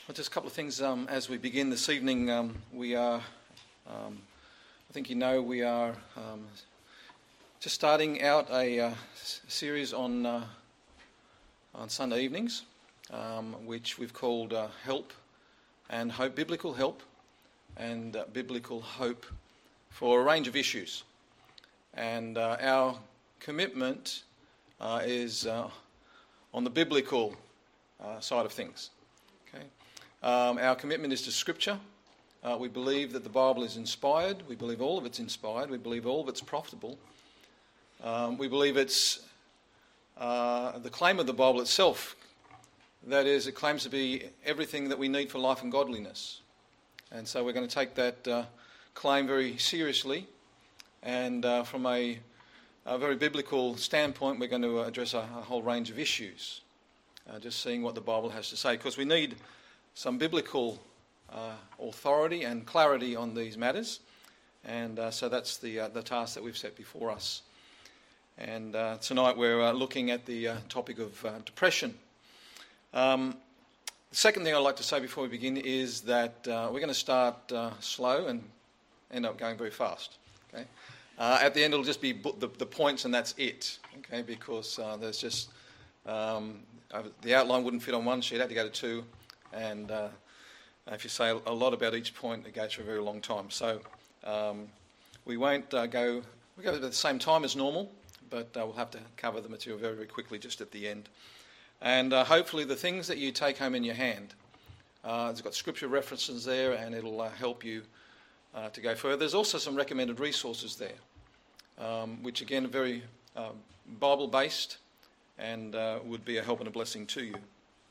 Well, just a couple of things as we begin this evening. We are, I think you know, we are just starting out a series on Sunday evenings, which we've called Help and Hope, Biblical Help and Biblical Hope for a range of issues. And our commitment is on the biblical side of things. Okay. Our commitment is to Scripture. We believe that the Bible is inspired. We believe all of it's inspired. We believe all of it's profitable. We believe it's the claim of the Bible itself. That is, it claims to be everything that we need for life and godliness. And so we're going to take that claim very seriously. And from a very biblical standpoint, we're going to address a whole range of issues. Just seeing what the Bible has to say. Because we need some biblical authority and clarity on these matters, and so that's the task that we've set before us. And tonight we're looking at the topic of depression. The second thing I'd like to say before we begin is that we're going to start slow and end up going very fast. Okay. At the end it'll just be the points and that's it. Okay, because there's just the outline wouldn't fit on one sheet. I had to go to two. And if you say a lot about each point, it goes for a very long time. So we won't go at the same time as normal, but we'll have to cover the material very, very quickly just at the end. And hopefully the things that you take home in your hand, it's got scripture references there, and it'll help you to go further. There's also some recommended resources there, which again are very Bible-based and would be a help and a blessing to you.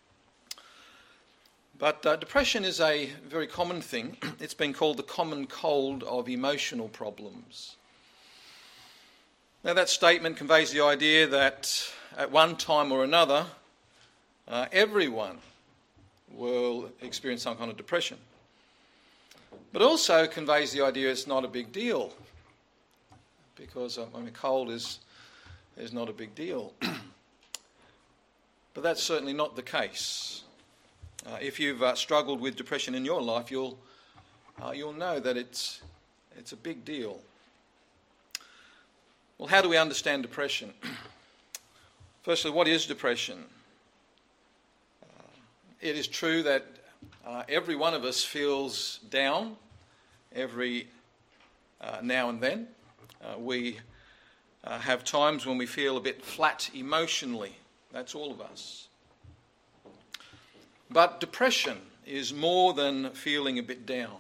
But depression is a very common thing. It's been called the common cold of emotional problems. Now that statement conveys the idea that at one time or another, everyone will experience some kind of depression. But also conveys the idea it's not a big deal. Because, cold is not a big deal. But that's certainly not the case. If you've struggled with depression in your life, you'll know that it's a big deal. Well, how do we understand depression? Firstly, what is depression? It is true that every one of us feels down every now and then. We have times when we feel a bit flat emotionally. That's all of us. But depression is more than feeling a bit down.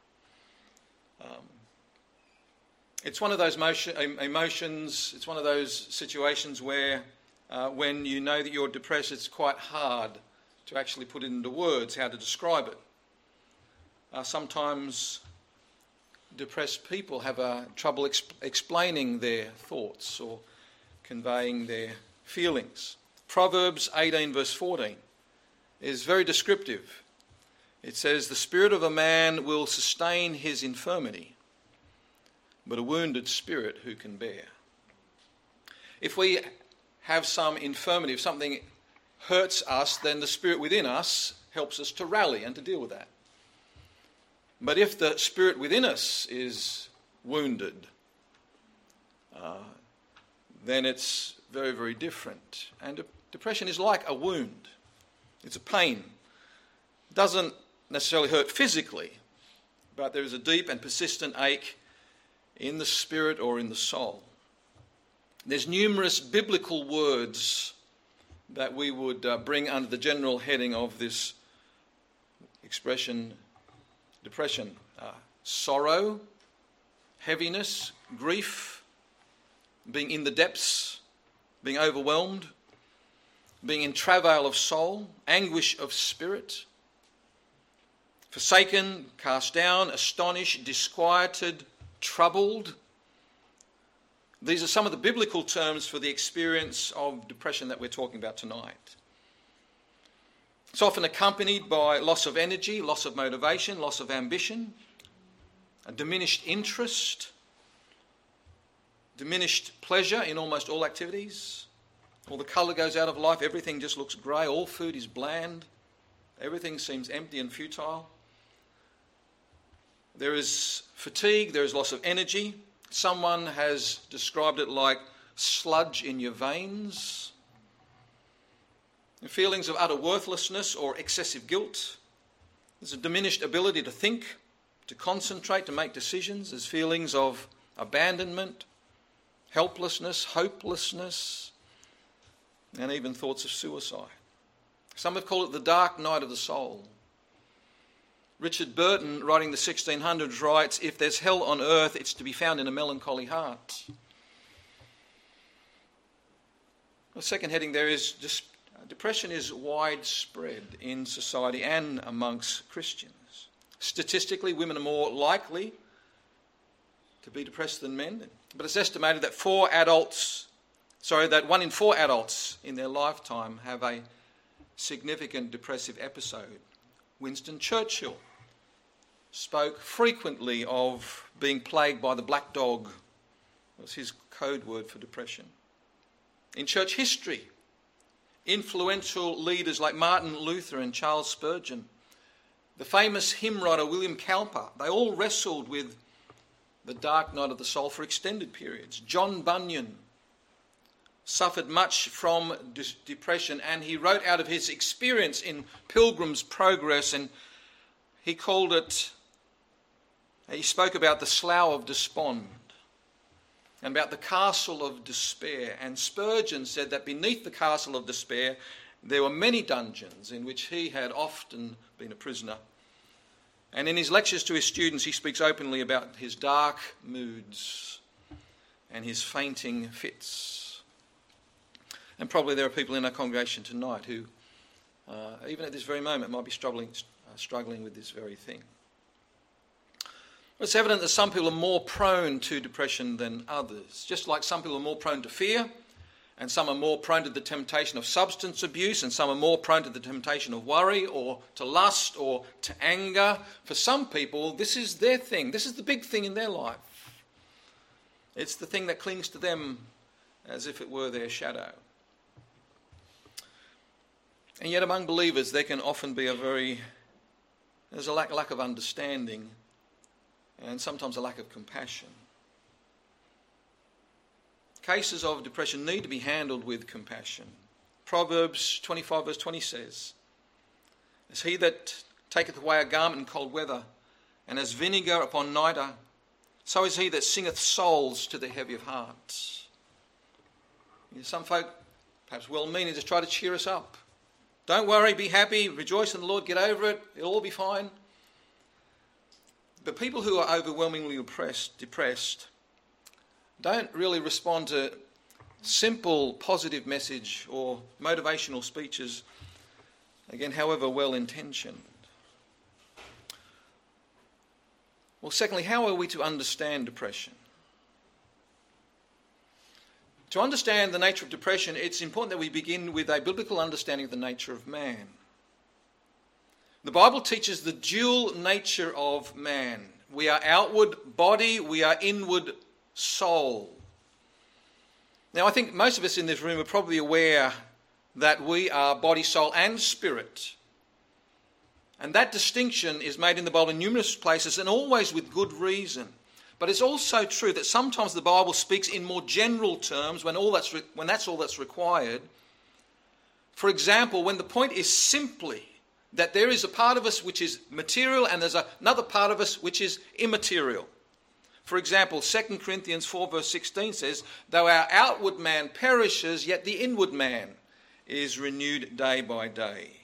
It's one of those emotions, it's one of those situations where when you know that you're depressed, it's quite hard to actually put it into words, how to describe it. Sometimes depressed people have trouble explaining their thoughts or conveying their feelings. Proverbs 18 verse 14. Is very descriptive. It says, the spirit of a man will sustain his infirmity, but a wounded spirit who can bear? If we have some infirmity, if something hurts us, then the spirit within us helps us to rally and to deal with that. But if the spirit within us is wounded, then it's very, very different. And depression is like a wound. It's a pain. It doesn't necessarily hurt physically, but there is a deep and persistent ache in the spirit or in the soul. There's numerous biblical words that we would bring under the general heading of this expression, depression. Sorrow, heaviness, grief, being in the depths, being overwhelmed, being in travail of soul, anguish of spirit, forsaken, cast down, astonished, disquieted, troubled. These are some of the biblical terms for the experience of depression that we're talking about tonight. It's often accompanied by loss of energy, loss of motivation, loss of ambition, a diminished interest, diminished pleasure in almost all activities. All the colour goes out of life, everything just looks grey, all food is bland. Everything seems empty and futile. There is fatigue, there is loss of energy. Someone has described it like sludge in your veins. Feelings of utter worthlessness or excessive guilt. There's a diminished ability to think, to concentrate, to make decisions. There's feelings of abandonment, helplessness, hopelessness, and even thoughts of suicide. Some have called it the dark night of the soul. Richard Burton, writing the 1600s, writes, "If there's hell on earth, it's to be found in a melancholy heart." The second heading there is depression is widespread in society and amongst Christians. Statistically, women are more likely to be depressed than men, but it's estimated that 1 in 4 adults in their lifetime have a significant depressive episode. Winston Churchill spoke frequently of being plagued by the black dog. It was his code word for depression. In church history, influential leaders like Martin Luther and Charles Spurgeon, the famous hymn writer William Cowper, they all wrestled with the dark night of the soul for extended periods. John Bunyan suffered much from depression, and he wrote out of his experience in Pilgrim's Progress, and he spoke about the Slough of Despond and about the Castle of Despair. And Spurgeon said that beneath the Castle of Despair there were many dungeons in which he had often been a prisoner. And in his lectures to his students he speaks openly about his dark moods and his fainting fits. And probably there are people in our congregation tonight who, even at this very moment, might be struggling with this very thing. It's evident that some people are more prone to depression than others. Just like some people are more prone to fear, and some are more prone to the temptation of substance abuse, and some are more prone to the temptation of worry or to lust or to anger. For some people, this is their thing. This is the big thing in their life. It's the thing that clings to them as if it were their shadow. And yet among believers there can often be there's a lack of understanding and sometimes a lack of compassion. Cases of depression need to be handled with compassion. Proverbs 25 verse 20 says, "As he that taketh away a garment in cold weather, and as vinegar upon nitre, so is he that singeth souls to the heavy of heart." Some folk, perhaps well-meaning, just try to cheer us up. Don't worry, be happy, rejoice in the Lord, get over it, it'll all be fine. But people who are overwhelmingly depressed don't really respond to simple positive message or motivational speeches, again, however well-intentioned. Well, secondly, how are we to understand depression? To understand the nature of depression, it's important that we begin with a biblical understanding of the nature of man. The Bible teaches the dual nature of man. We are outward body, we are inward soul. Now, I think most of us in this room are probably aware that we are body, soul and spirit. And that distinction is made in the Bible in numerous places and always with good reason. But it's also true that sometimes the Bible speaks in more general terms when that's all that's required. For example, when the point is simply that there is a part of us which is material and there's another part of us which is immaterial. For example, 2 Corinthians 4 verse 16 says, "Though our outward man perishes, yet the inward man is renewed day by day."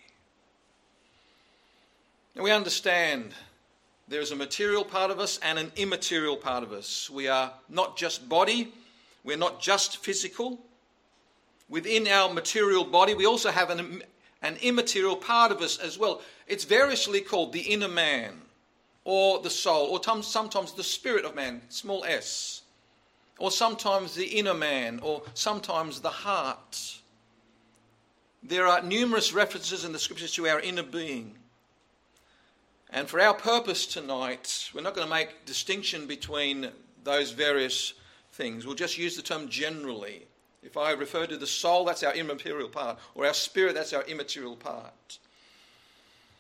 Now we understand there is a material part of us and an immaterial part of us. We are not just body, we're not just physical. Within our material body, we also have an immaterial part of us as well. It's variously called the inner man, or the soul, or sometimes the spirit of man, small s, or sometimes the inner man, or sometimes the heart. There are numerous references in the scriptures to our inner being. And for our purpose tonight, we're not going to make distinction between those various things. We'll just use the term generally. If I refer to the soul, that's our immaterial part, or our spirit, that's our immaterial part.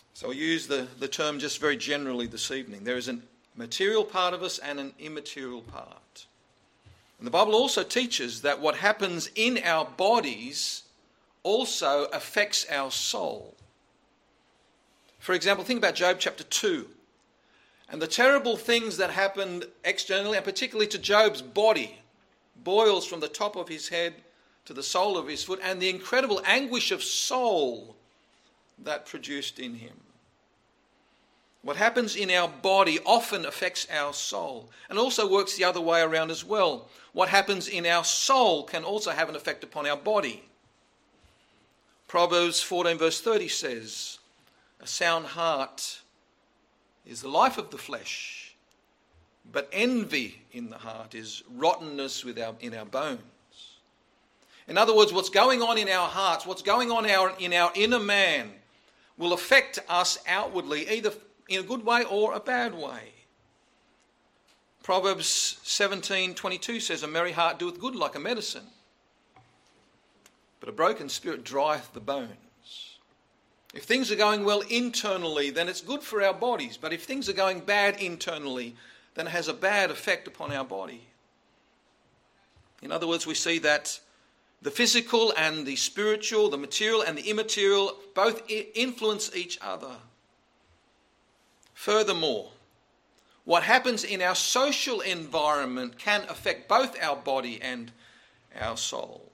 So I use the term just very generally this evening. There is a material part of us and an immaterial part. And the Bible also teaches that what happens in our bodies also affects our soul. For example, think about Job chapter 2 and the terrible things that happened externally, and particularly to Job's body, boils from the top of his head to the sole of his foot, and the incredible anguish of soul that produced in him. What happens in our body often affects our soul, and also works the other way around as well. What happens in our soul can also have an effect upon our body. Proverbs 14 verse 30 says, "A sound heart is the life of the flesh, but envy in the heart is rottenness in our bones." In other words, what's going on in our hearts, what's going on in our inner man will affect us outwardly, either in a good way or a bad way. Proverbs 17:22 says, "A merry heart doeth good like a medicine, but a broken spirit drieth the bones." If things are going well internally, then it's good for our bodies. But if things are going bad internally, then it has a bad effect upon our body. In other words, we see that the physical and the spiritual, the material and the immaterial, both influence each other. Furthermore, what happens in our social environment can affect both our body and our soul.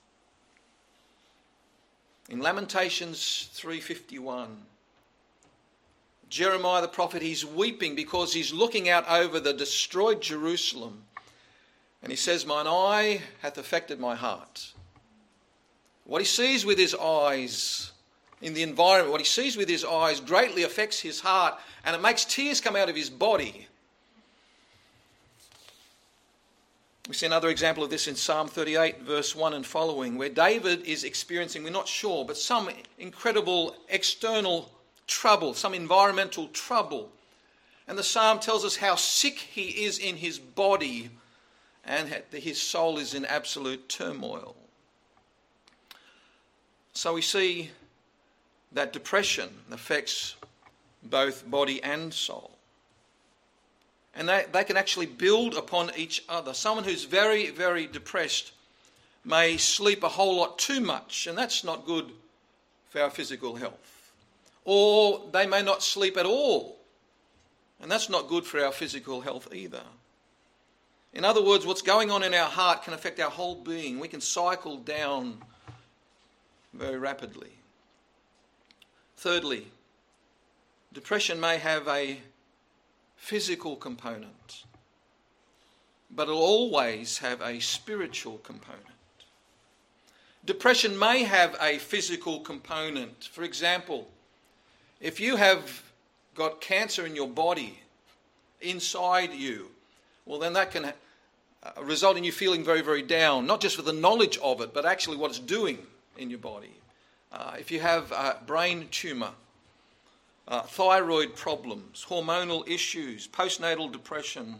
In Lamentations 3:51, Jeremiah the prophet, he's weeping because he's looking out over the destroyed Jerusalem. And he says, "Mine eye hath affected my heart." What he sees with his eyes in the environment, what he sees with his eyes greatly affects his heart, and it makes tears come out of his body. We see another example of this in Psalm 38 verse 1 and following, where David is experiencing, we're not sure, but some incredible external trouble, some environmental trouble. And the psalm tells us how sick he is in his body and his soul is in absolute turmoil. So we see that depression affects both body and soul. And they can actually build upon each other. Someone who's very, very depressed may sleep a whole lot too much, and that's not good for our physical health. Or they may not sleep at all, and that's not good for our physical health either. In other words, what's going on in our heart can affect our whole being. We can cycle down very rapidly. Thirdly, depression may have a physical component, but it'll always have a spiritual component. Depression may have a physical component. For example, if you have got cancer in your body, inside you, well then that can result in you feeling very, very down, not just with the knowledge of it, but actually what it's doing in your body. If you have a brain tumour, thyroid problems, hormonal issues, postnatal depression,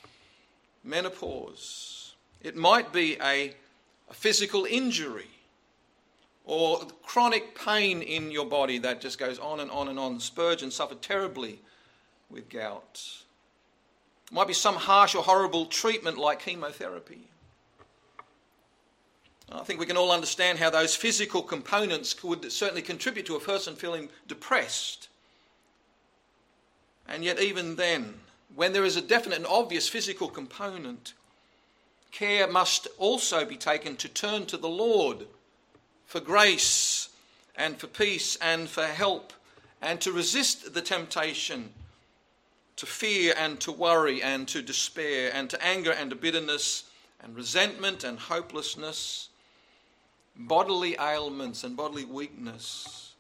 menopause, it might be a physical injury or chronic pain in your body that just goes on and on and on. Spurgeon suffered terribly with gout. It might be some harsh or horrible treatment like chemotherapy. I think we can all understand how those physical components would certainly contribute to a person feeling depressed. And yet even then, when there is a definite and obvious physical component, care must also be taken to turn to the Lord for grace and for peace and for help, and to resist the temptation to fear and to worry and to despair and to anger and to bitterness and resentment and hopelessness. Bodily ailments and bodily weakness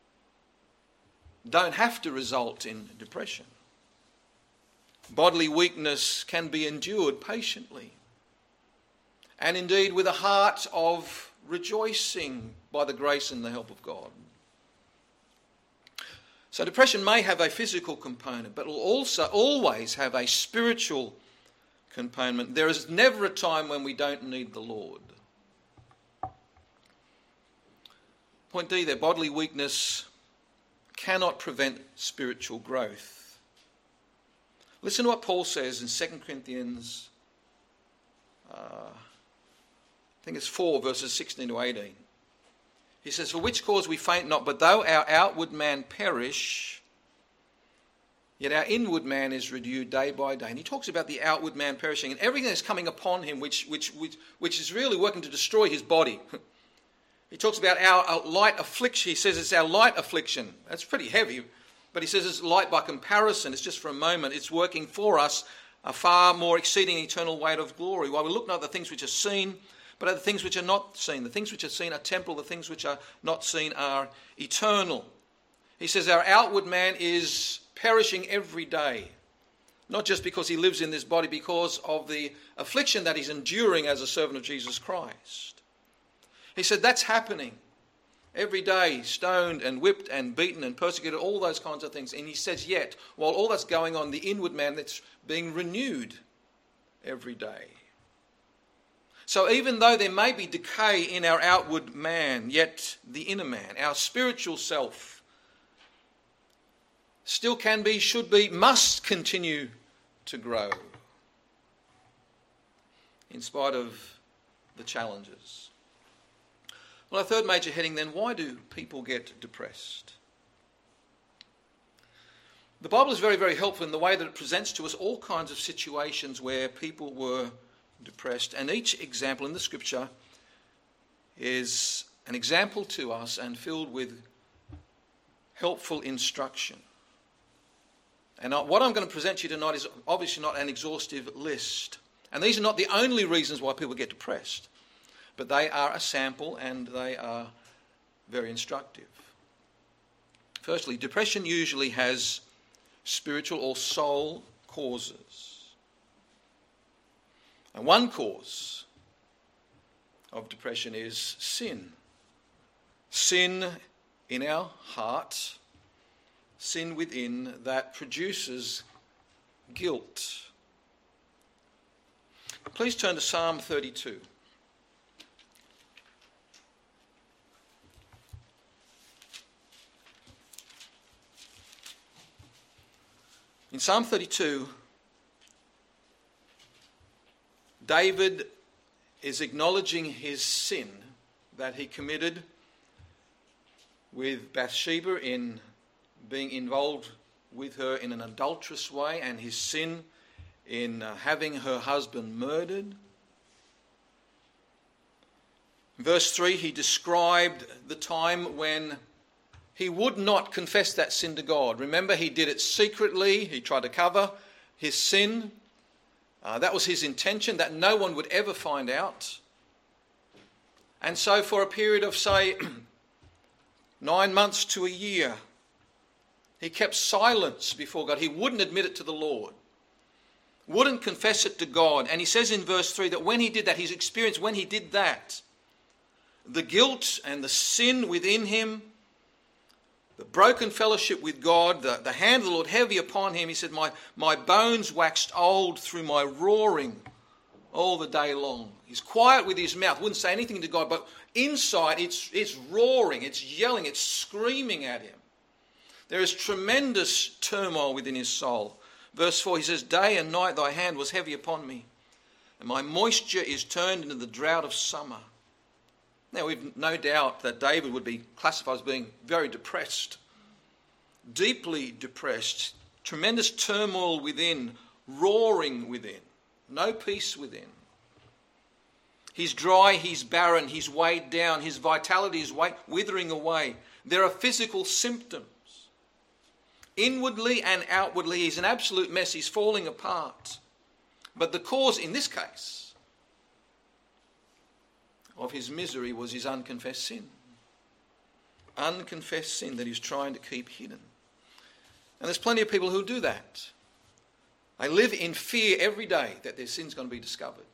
don't have to result in depression. Bodily weakness can be endured patiently, and indeed with a heart of rejoicing by the grace and the help of God. So depression may have a physical component, but it will also always have a spiritual component. There is never a time when we don't need the Lord. Point D there, bodily weakness cannot prevent spiritual growth. Listen to what Paul says in 2 Corinthians, I think it's 4, verses 16 to 18. He says, "For which cause we faint not, but though our outward man perish, yet our inward man is renewed day by day." And he talks about the outward man perishing and everything that's coming upon him, which is really working to destroy his body. He talks about our light affliction. He says it's our light affliction. That's pretty heavy, but he says it's light by comparison. It's just for a moment. It's working for us a far more exceeding eternal weight of glory. While we look not at the things which are seen, but at the things which are not seen. The things which are seen are temporal. The things which are not seen are eternal. He says our outward man is perishing every day. Not just because he lives in this body, because of the affliction that he's enduring as a servant of Jesus Christ. He said that's happening every day, stoned and whipped and beaten and persecuted, all those kinds of things. And he says yet, while all that's going on, the inward man that's being renewed every day. So even though there may be decay in our outward man, yet the inner man, our spiritual self, still can be, should be, must continue to grow in spite of the challenges. Well, our third major heading then, why do people get depressed? The Bible is very, very helpful in the way that it presents to us all kinds of situations where people were depressed, and each example in the scripture is an example to us and filled with helpful instruction. And what I'm going to present to you tonight is obviously not an exhaustive list, and these are not the only reasons why people get depressed, but they are a sample and they are very instructive. Firstly, depression usually has spiritual or soul causes. And one cause of depression is sin. Sin in our heart, sin within, that produces guilt. Please turn to Psalm 32. In Psalm 32, David is acknowledging his sin that he committed with Bathsheba in being involved with her in an adulterous way, and his sin in having her husband murdered. In verse 3, he described the time when he would not confess that sin to God. Remember, he did it secretly. He tried to cover his sin. That was his intention, that no one would ever find out. And so for a period of, say, 9 months to a year, he kept silence before God. He wouldn't admit it to the Lord, wouldn't confess it to God. And he says in verse 3 that when he did that, his experience when he did that, the guilt and the sin within him, the broken fellowship with God, the hand of the Lord heavy upon him, he said, my bones waxed old through my roaring all the day long. He's quiet with his mouth, wouldn't say anything to God, but inside it's roaring, it's yelling, it's screaming at him. There is tremendous turmoil within his soul. Verse 4, he says, "Day and night thy hand was heavy upon me, and my moisture is turned into the drought of summer." Now, we've no doubt that David would be classified as being very depressed, deeply depressed, tremendous turmoil within, roaring within, no peace within. He's dry, he's barren, he's weighed down, his vitality is withering away. There are physical symptoms. Inwardly and outwardly, he's an absolute mess, he's falling apart. But the cause in this case of his misery was his unconfessed sin. Unconfessed sin that he's trying to keep hidden. And there's plenty of people who do that. They live in fear every day that their sin's going to be discovered.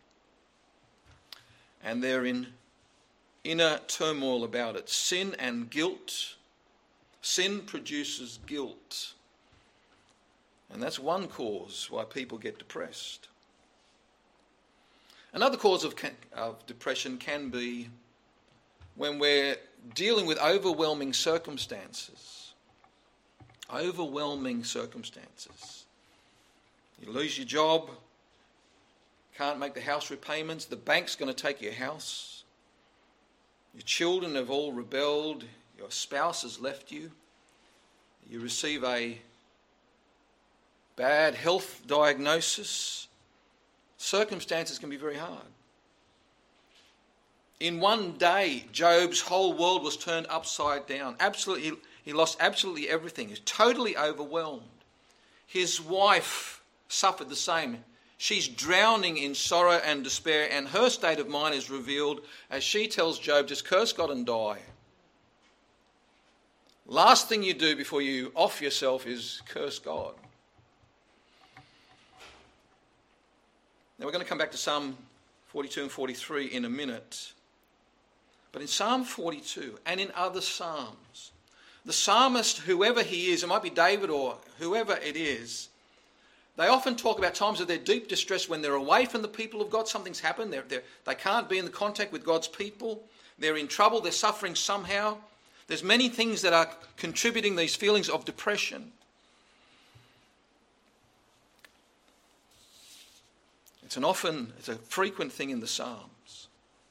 And they're in inner turmoil about it. Sin and guilt. Sin produces guilt. And that's one cause why people get depressed. Another cause of depression can be when we're dealing with overwhelming circumstances. Overwhelming circumstances. You lose your job, can't make the house repayments, the bank's going to take your house, your children have all rebelled, your spouse has left you, you receive a bad health diagnosis. Circumstances can be very hard. In one day, Job's whole world was turned upside down. He lost absolutely everything. He was totally overwhelmed. His wife suffered the same. She's drowning in sorrow and despair, and her state of mind is revealed as she tells Job, just curse God and die. Last thing you do before you off yourself is curse God. Now we're going to come back to Psalm 42 and 43 in a minute. But in Psalm 42 and in other Psalms, the psalmist, whoever he is, it might be David or whoever it is, they often talk about times of their deep distress when they're away from the people of God. Something's happened. They can't be in the contact with God's people. They're in trouble. They're suffering somehow. There's many things that are contributing these feelings of depression. It's a frequent thing in the Psalms.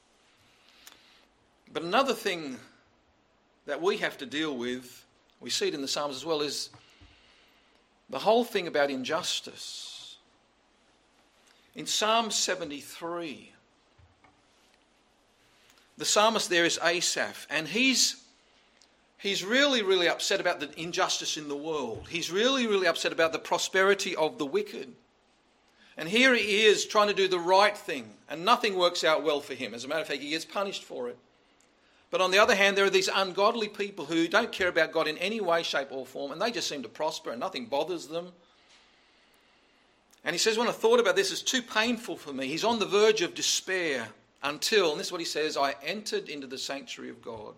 But another thing that we have to deal with, we see it in the Psalms as well, is the whole thing about injustice. In Psalm 73, the psalmist there is Asaph, and he's really, really upset about the injustice in the world. He's really, really upset about the prosperity of the wicked. And here he is trying to do the right thing, and nothing works out well for him. As a matter of fact, he gets punished for it. But on the other hand, there are these ungodly people who don't care about God in any way, shape or form, and they just seem to prosper and nothing bothers them. And he says, when I thought about this, it's too painful for me. He's on the verge of despair until, and this is what he says, I entered into the sanctuary of God.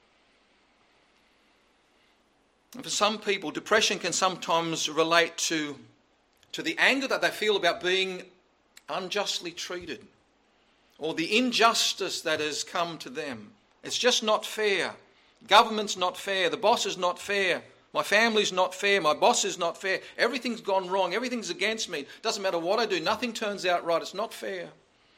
And for some people, depression can sometimes relate to the anger that they feel about being unjustly treated, or the injustice that has come to them. It's just not fair. Government's not fair. The boss is not fair. My family's not fair. My boss is not fair. Everything's gone wrong. Everything's against me. Doesn't matter what I do. Nothing turns out right. It's not fair.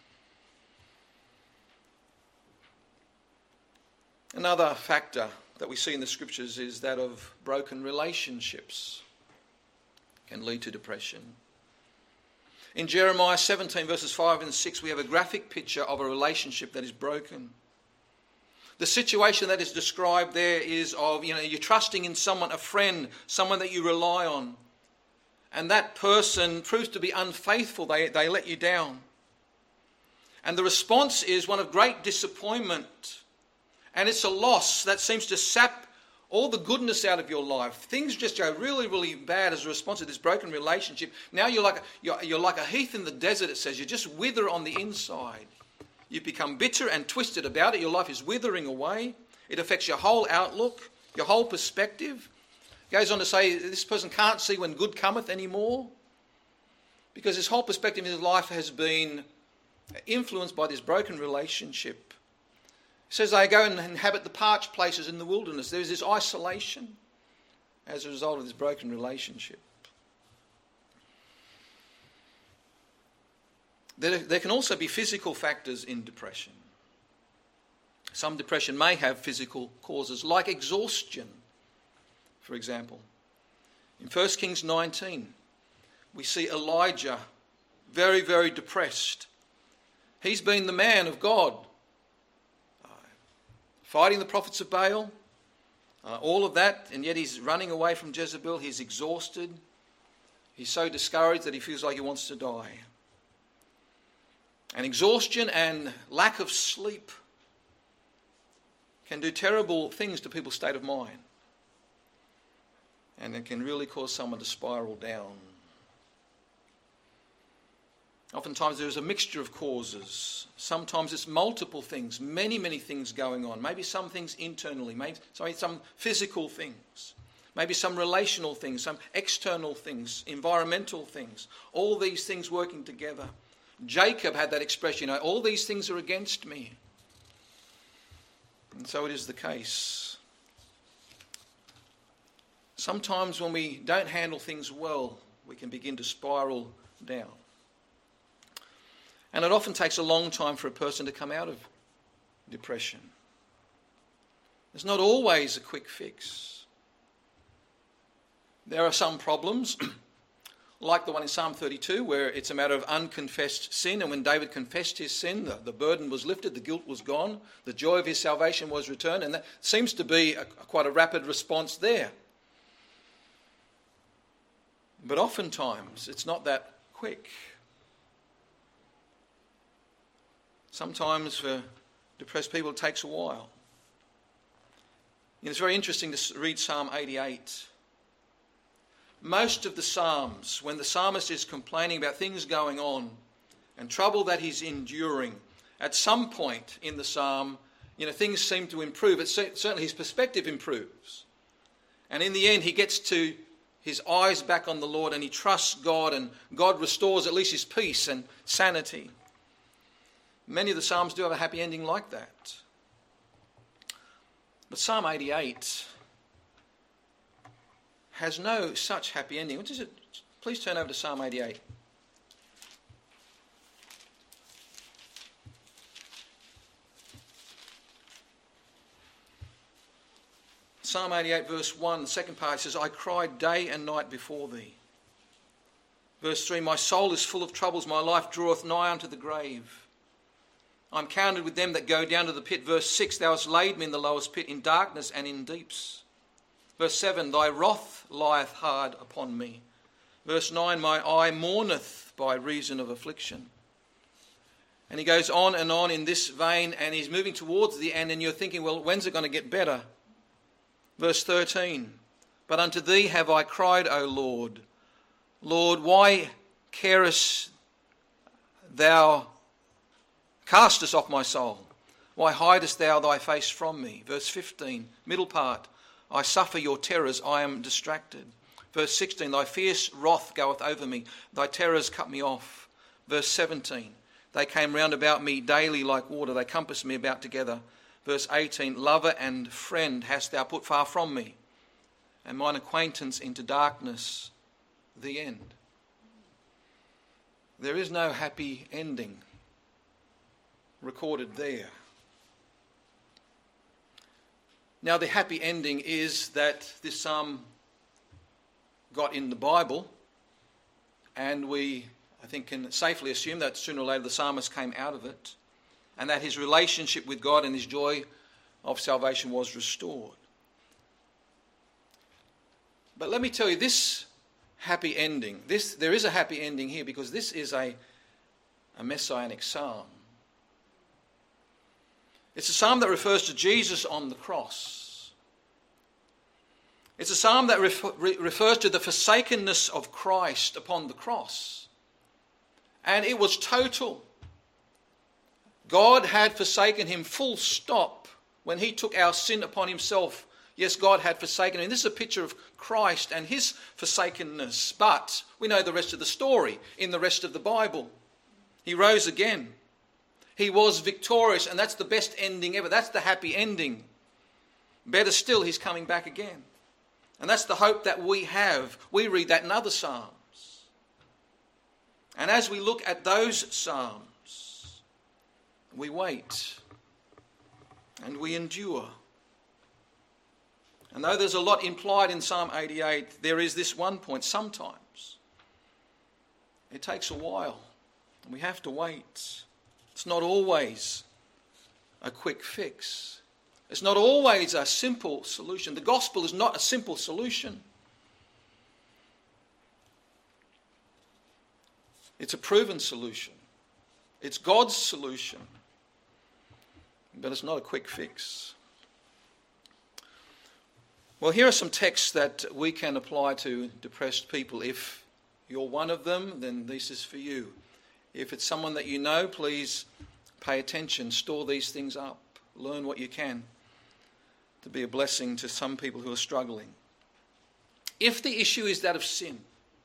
Another factor that we see in the scriptures is that of broken relationships can lead to depression. In Jeremiah 17 verses 5 and 6, we have a graphic picture of a relationship that is broken. The situation that is described there is of, you're trusting in someone, a friend, someone that you rely on. And that person proves to be unfaithful. They let you down. And the response is one of great disappointment. And it's a loss that seems to sap all the goodness out of your life. Things just go really, really bad as a response to this broken relationship. Now you're like a heath in the desert, it says. You just wither on the inside. You've become bitter and twisted about it. Your life is withering away. It affects your whole outlook, your whole perspective. It goes on to say this person can't see when good cometh anymore, because his whole perspective in his life has been influenced by this broken relationship. It says they go and inhabit the parched places in the wilderness. There's this isolation as a result of this broken relationship. There can also be physical factors in depression. Some depression may have physical causes, like exhaustion, for example. In 1 Kings 19, we see Elijah very, very depressed. He's been the man of God, fighting the prophets of Baal, all of that, and yet he's running away from Jezebel. He's exhausted. He's so discouraged that he feels like he wants to die. And exhaustion and lack of sleep can do terrible things to people's state of mind. And it can really cause someone to spiral down. Oftentimes there is a mixture of causes. Sometimes it's multiple things, many, many things going on. Maybe some things internally, maybe some physical things. Maybe some relational things, some external things, environmental things. All these things working together. Jacob had that expression, all these things are against me. And so it is the case. Sometimes when we don't handle things well, we can begin to spiral down. And it often takes a long time for a person to come out of depression. There's not always a quick fix. There are some problems, like the one in Psalm 32, where it's a matter of unconfessed sin, and when David confessed his sin, the burden was lifted, the guilt was gone, the joy of his salvation was returned, and that seems to be quite a rapid response there. But oftentimes, it's not that quick. Sometimes for depressed people, it takes a while. It's very interesting to read Psalm 88. Most of the Psalms, when the psalmist is complaining about things going on and trouble that he's enduring, at some point in the psalm, things seem to improve. Certainly his perspective improves. And in the end, he gets to his eyes back on the Lord and he trusts God, and God restores at least his peace and sanity. Many of the Psalms do have a happy ending like that. But Psalm 88 has no such happy ending. What is it? Please turn over to Psalm 88. Psalm 88 verse 1, the second part says, I cried day and night before thee. Verse 3, my soul is full of troubles, my life draweth nigh unto the grave. I'm counted with them that go down to the pit. Verse 6, thou hast laid me in the lowest pit, in darkness and in deeps. Verse 7, thy wrath lieth hard upon me. Verse 9, my eye mourneth by reason of affliction. And he goes on in this vein, and he's moving towards the end, and you're thinking, well, when's it going to get better? Verse 13, but unto thee have I cried, O Lord. Lord, why castest off my soul? Why hidest thou thy face from me? Verse 15, middle part, I suffer your terrors, I am distracted. Verse 16, thy fierce wrath goeth over me, thy terrors cut me off. Verse 17, they came round about me daily like water, they compassed me about together. Verse 18, lover and friend hast thou put far from me, and mine acquaintance into darkness, the end. There is no happy ending recorded there. Now, the happy ending is that this psalm got in the Bible, and we, I think, can safely assume that sooner or later the psalmist came out of it, and that his relationship with God and his joy of salvation was restored. But let me tell you, this happy ending, there is a happy ending here, because this is a messianic psalm. It's a psalm that refers to Jesus on the cross. It's a psalm that refers to the forsakenness of Christ upon the cross. And it was total. God had forsaken him, full stop, when he took our sin upon himself. Yes, God had forsaken him. This is a picture of Christ and his forsakenness. But we know the rest of the story in the rest of the Bible. He rose again. He was victorious, and that's the best ending ever. That's the happy ending. Better still, he's coming back again. And that's the hope that we have. We read that in other psalms. And as we look at those psalms, we wait and we endure. And though there's a lot implied in Psalm 88, there is this one point. Sometimes it takes a while, and we have to wait. It's not always a quick fix. It's not always a simple solution. The gospel is not a simple solution. It's a proven solution. It's God's solution. But it's not a quick fix. Well, here are some texts that we can apply to depressed people. If you're one of them, then this is for you. If it's someone that you know, please pay attention, store these things up, learn what you can to be a blessing to some people who are struggling. If the issue is that of sin,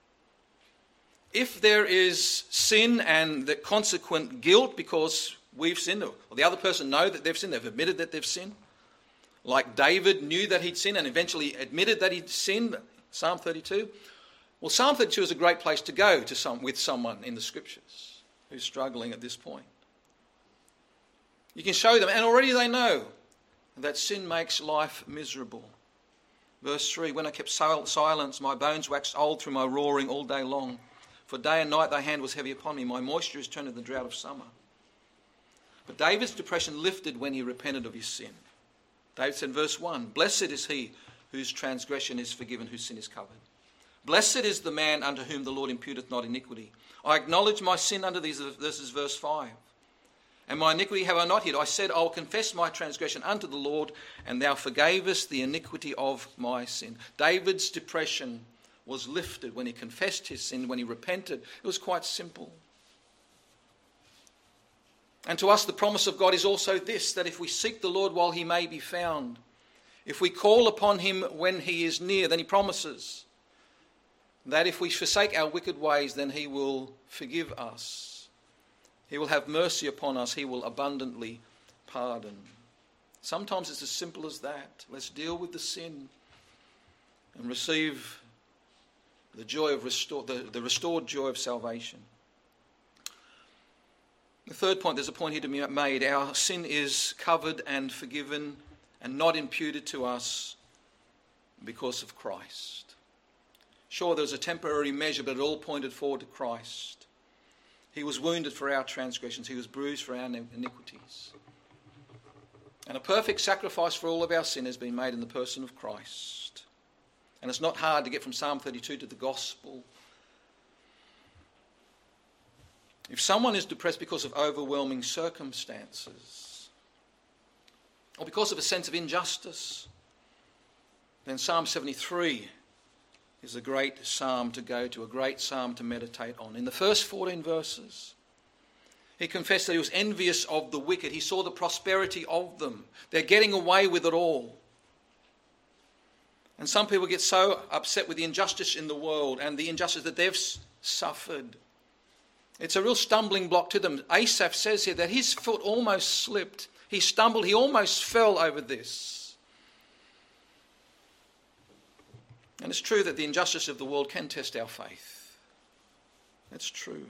if there is sin and the consequent guilt because we've sinned, or the other person know that they've sinned, they've admitted that they've sinned, like David knew that he'd sinned and eventually admitted that he'd sinned, Psalm 32. Well, Psalm 32 is a great place to go with someone in the Scriptures who's struggling at this point. You can show them, and already they know, that sin makes life miserable. Verse 3, when I kept silence, my bones waxed old through my roaring all day long. For day and night thy hand was heavy upon me. My moisture is turned to the drought of summer. But David's depression lifted when he repented of his sin. David said in verse 1, blessed is he whose transgression is forgiven, whose sin is covered. Blessed is the man unto whom the Lord imputeth not iniquity. I acknowledge my sin under these. This is verse 5. And my iniquity have I not hid. I said, I will confess my transgression unto the Lord, and thou forgavest the iniquity of my sin. David's depression was lifted when he confessed his sin, when he repented. It was quite simple. And to us the promise of God is also this, that if we seek the Lord while he may be found, if we call upon him when he is near, then he promises that if we forsake our wicked ways, then he will forgive us. He will have mercy upon us. He will abundantly pardon. Sometimes it's as simple as that. Let's deal with the sin and receive the joy of the restored joy of salvation. The third point, there's a point here to be made. Our sin is covered and forgiven and not imputed to us because of Christ. Sure, there was a temporary measure, but it all pointed forward to Christ. He was wounded for our transgressions. He was bruised for our iniquities. And a perfect sacrifice for all of our sin has been made in the person of Christ. And it's not hard to get from Psalm 32 to the gospel. If someone is depressed because of overwhelming circumstances, or because of a sense of injustice, then Psalm 73 is a great psalm to go to, a great psalm to meditate on. In the first 14 verses, he confessed that he was envious of the wicked. He saw the prosperity of them. They're getting away with it all. And some people get so upset with the injustice in the world and the injustice that they've suffered. It's a real stumbling block to them. Asaph says here that his foot almost slipped. He stumbled, he almost fell over this. And it's true that the injustice of the world can test our faith. It's true.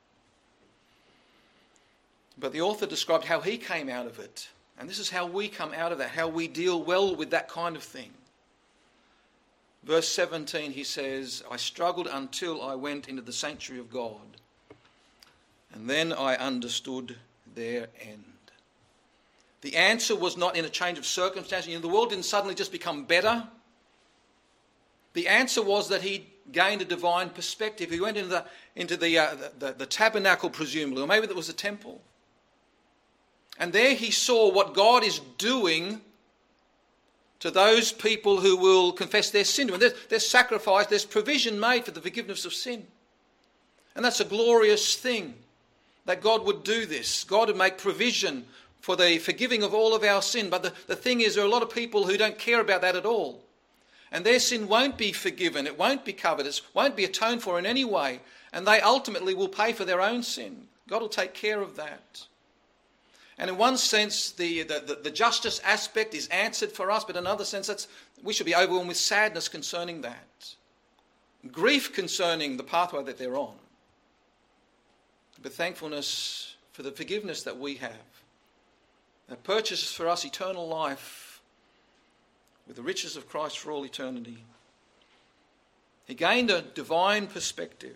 But the author described how he came out of it. And this is how we come out of that, how we deal well with that kind of thing. Verse 17, he says, I struggled until I went into the sanctuary of God. And then I understood their end. The answer was not in a change of circumstances. The world didn't suddenly just become better. The answer was that he gained a divine perspective. He went into the tabernacle, presumably, or maybe it was a temple. And there he saw what God is doing to those people who will confess their sin. There's sacrifice, there's provision made for the forgiveness of sin. And that's a glorious thing, that God would do this. God would make provision for the forgiving of all of our sin. But the thing is, there are a lot of people who don't care about that at all. And their sin won't be forgiven, it won't be covered, it won't be atoned for in any way. And they ultimately will pay for their own sin. God will take care of that. And in one sense, the justice aspect is answered for us, but in another sense, we should be overwhelmed with sadness concerning that. Grief concerning the pathway that they're on. But thankfulness for the forgiveness that we have, that purchases for us eternal life with the riches of Christ for all eternity. He gained a divine perspective.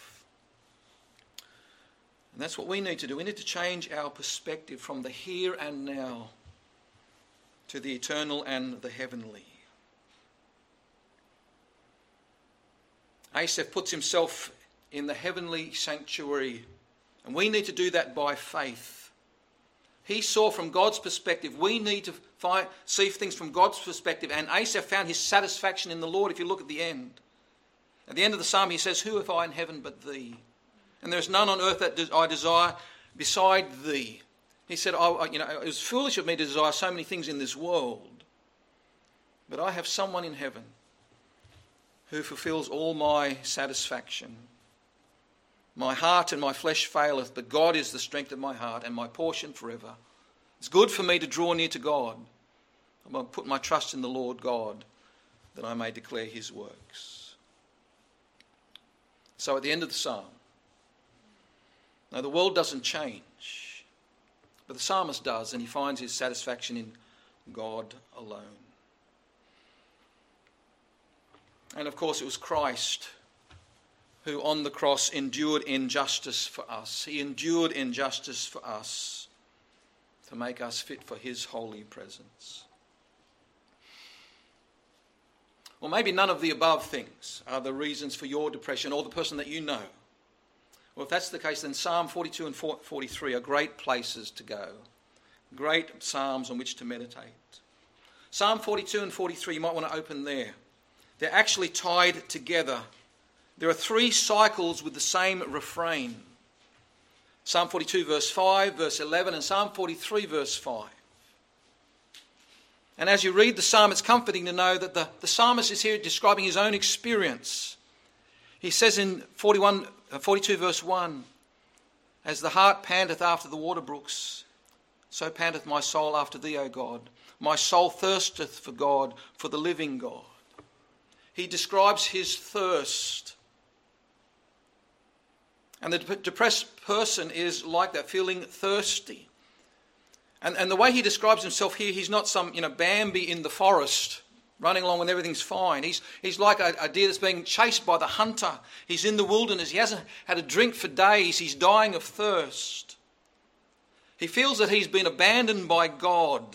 And that's what we need to do. We need to change our perspective from the here and now to the eternal and the heavenly. Asaph puts himself in the heavenly sanctuary, and we need to do that by faith. He saw from God's perspective. We need to see things from God's perspective, and Asaph found his satisfaction in the Lord. If you look at the end of the psalm, he says, who have I in heaven but thee? And there is none on earth that I desire beside thee. He said, it was foolish of me to desire so many things in this world, but I have someone in heaven who fulfills all my satisfaction. My heart and my flesh faileth, but God is the strength of my heart and my portion forever. It's good for me to draw near to God. I'm going to put my trust in the Lord God that I may declare his works. So at the end of the psalm, now the world doesn't change, but the psalmist does, and he finds his satisfaction in God alone. And of course it was Christ who on the cross endured injustice for us. He endured injustice for us to make us fit for his holy presence. Well, maybe none of the above things are the reasons for your depression or the person that you know. Well, if that's the case, then Psalm 42 and 43 are great places to go. Great psalms on which to meditate. Psalm 42 and 43, you might want to open there. They're actually tied together. There are 3 cycles with the same refrain. Psalm 42 verse 5, verse 11, and Psalm 43 verse 5. And as you read the psalm, it's comforting to know that the psalmist is here describing his own experience. He says in 42 verse 1, as the hart panteth after the water brooks, so panteth my soul after thee, O God. My soul thirsteth for God, for the living God. He describes his thirst. And the depressed person is like that, feeling thirsty. And the way he describes himself here, he's not some Bambi in the forest running along when everything's fine. He's like a deer that's being chased by the hunter. He's in the wilderness. He hasn't had a drink for days. He's dying of thirst. He feels that he's been abandoned by God.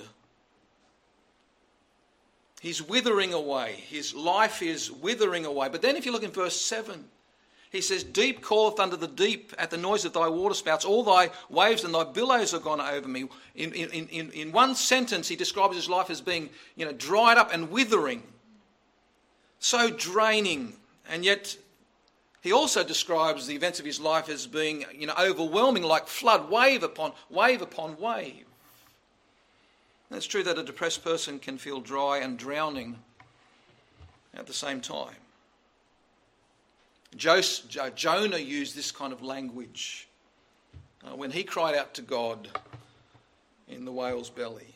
He's withering away. His life is withering away. But then if you look in verse 7, he says, deep calleth unto the deep at the noise of thy waterspouts. All thy waves and thy billows are gone over me. In one sentence, he describes his life as being, dried up and withering. So draining. And yet, he also describes the events of his life as being, overwhelming, like flood, wave upon wave upon wave. And it's true that a depressed person can feel dry and drowning at the same time. Jonah used this kind of language when he cried out to God in the whale's belly,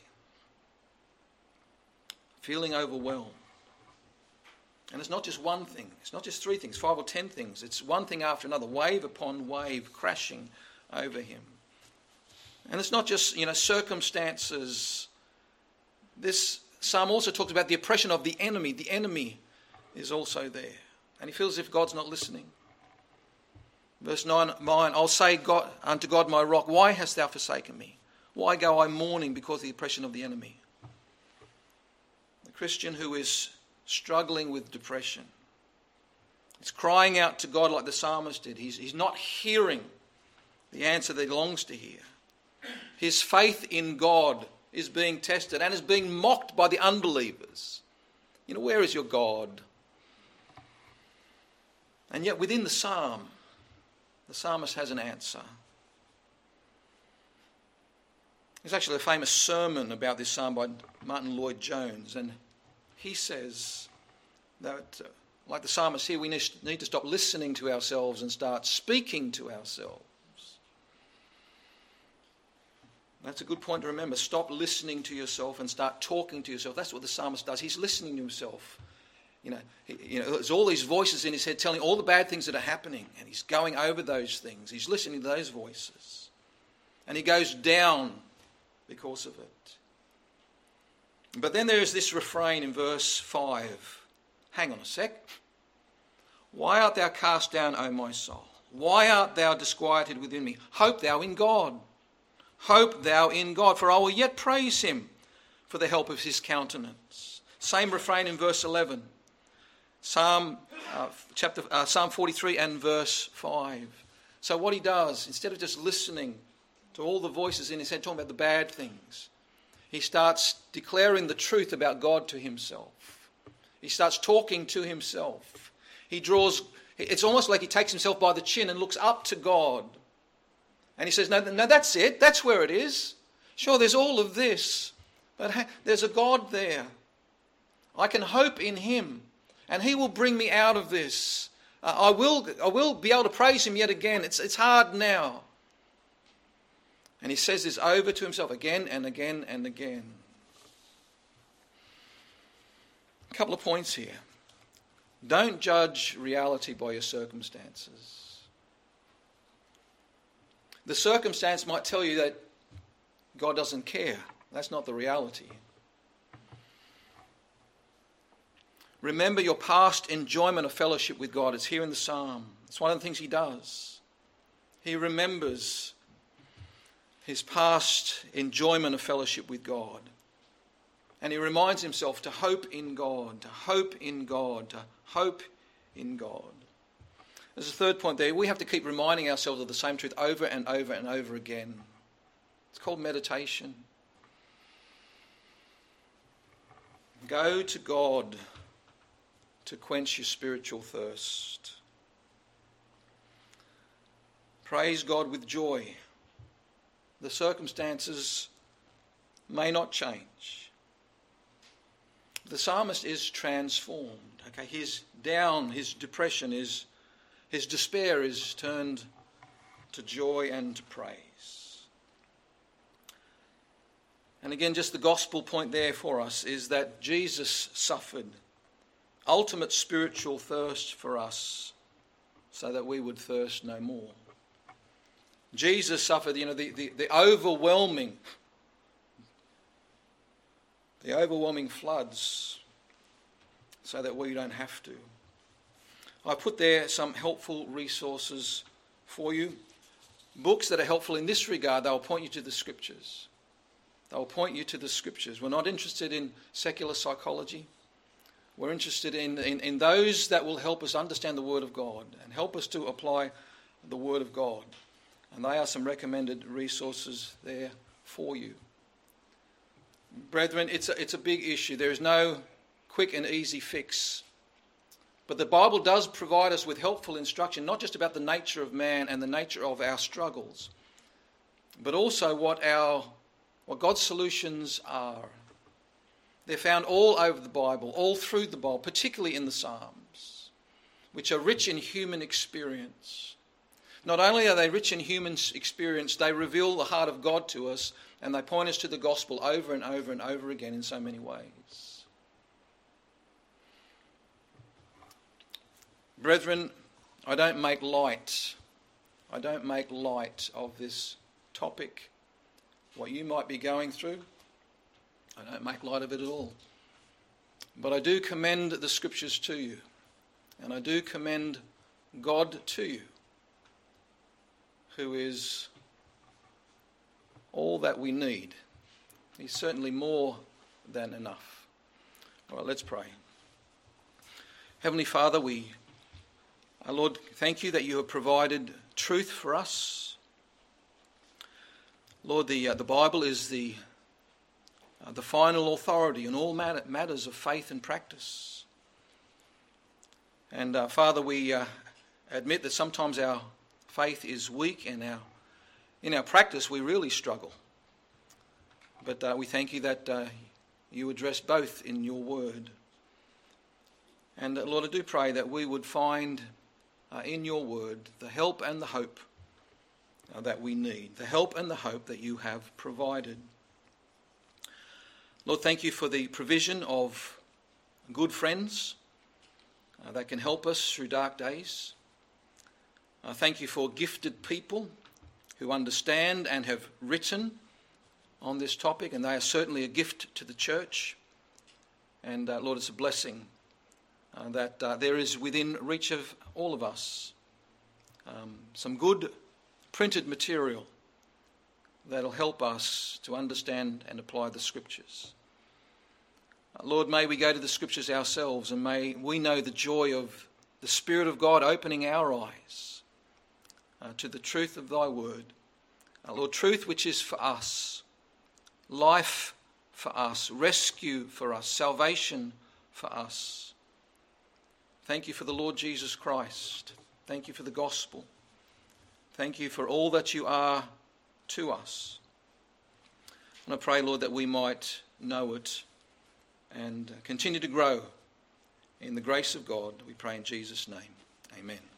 feeling overwhelmed. And it's not just one thing, it's not just 3 things, 5 or 10 things, it's one thing after another, wave upon wave crashing over him. And it's not just, circumstances. This psalm also talks about the oppression of the enemy. The enemy is also there. And he feels as if God's not listening. Verse 9, I'll say unto God my rock, why hast thou forsaken me? Why go I mourning because of the oppression of the enemy? The Christian who is struggling with depression is crying out to God like the psalmist did. He's not hearing the answer that he longs to hear. His faith in God is being tested and is being mocked by the unbelievers. Where is your God? And yet within the psalm, the psalmist has an answer. There's actually a famous sermon about this psalm by Martin Lloyd-Jones, and he says that, like the psalmist here, we need to stop listening to ourselves and start speaking to ourselves. That's a good point to remember. Stop listening to yourself and start talking to yourself. That's what the psalmist does. He's listening to himself. There's all these voices in his head telling all the bad things that are happening, and he's going over those things. He's listening to those voices. And he goes down because of it. But then there's this refrain in verse 5. Hang on a sec. Why art thou cast down, O my soul? Why art thou disquieted within me? Hope thou in God. Hope thou in God, for I will yet praise him for the help of his countenance. Same refrain in verse 11. Psalm 43 and verse 5. So what he does, instead of just listening to all the voices in his head talking about the bad things, he starts declaring the truth about God to himself. He starts talking to himself. It's almost like he takes himself by the chin and looks up to God. And he says, no, that's it. That's where it is. Sure, there's all of this. But there's a God there. I can hope in him. And he will bring me out of this. I will be able to praise him yet again. It's hard now. And he says this over to himself again and again and again. couple of points here. Don't judge reality by your circumstances. The circumstance might tell you that God doesn't care. That's not the reality. Remember your past enjoyment of fellowship with God. It's here in the psalm. It's one of the things he does. He remembers his past enjoyment of fellowship with God. And he reminds himself to hope in God, to hope in God, to hope in God. There's a third point there. We have to keep reminding ourselves of the same truth over and over and over again. It's called meditation. Go to God to quench your spiritual thirst. Praise God with joy. The circumstances may not change. The psalmist is transformed. Okay, his depression, his despair is turned to joy and to praise. And again, just the gospel point there for us is that Jesus suffered ultimate spiritual thirst for us so that we would thirst no more. Jesus suffered, the overwhelming floods so that we don't have to. I put there some helpful resources for you. Books that are helpful in this regard, they'll point you to the Scriptures. They'll point you to the Scriptures. We're not interested in secular psychology. We're interested in those that will help us understand the Word of God and help us to apply the Word of God. And they are some recommended resources there for you. Brethren, it's a big issue. There is no quick and easy fix. But the Bible does provide us with helpful instruction, not just about the nature of man and the nature of our struggles, but also what God's solutions are. They're found all over the Bible, all through the Bible, particularly in the Psalms, which are rich in human experience. Not only are they rich in human experience, they reveal the heart of God to us, and they point us to the gospel over and over and over again in so many ways. Brethren, I don't make light of this topic, what you might be going through. I don't make light of it at all. But I do commend the Scriptures to you, and I do commend God to you, who is all that we need. He's certainly more than enough. All right, let's pray. Heavenly Father, Lord, thank you that you have provided truth for us. Lord, the Bible is the final authority in all matters of faith and practice. And Father, we admit that sometimes our faith is weak, and in our practice we really struggle. But we thank you that you address both in your word. And Lord, I do pray that we would find in your word the help and the hope that we need, the help and the hope that you have provided. Lord, thank you for the provision of good friends that can help us through dark days. Thank you for gifted people who understand and have written on this topic, and they are certainly a gift to the church. And Lord, it's a blessing that there is within reach of all of us some good printed material that will help us to understand and apply the Scriptures. Lord, may we go to the Scriptures ourselves, and may we know the joy of the Spirit of God opening our eyes to the truth of thy word. Lord, truth which is for us, life for us, rescue for us, salvation for us. Thank you for the Lord Jesus Christ. Thank you for the gospel. Thank you for all that you are to us. And I pray, Lord, that we might know it and continue to grow in the grace of God. We pray in Jesus' name. Amen.